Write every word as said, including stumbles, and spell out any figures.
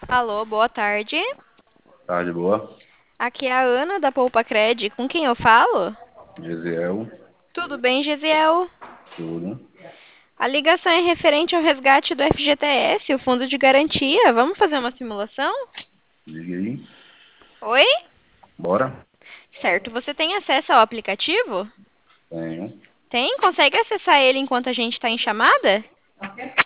Alô, boa tarde. Tarde boa. Aqui é a Ana da Poupa Cred. Com quem eu falo? Gesiel, Tudo bem, Gesiel? tudo. A ligação é referente ao resgate do F G T S, o Fundo de Garantia. Vamos fazer uma simulação? Liga aí. Oi? Bora? Certo, você tem acesso ao aplicativo? Tenho. Tem? Consegue acessar ele enquanto a gente está em chamada?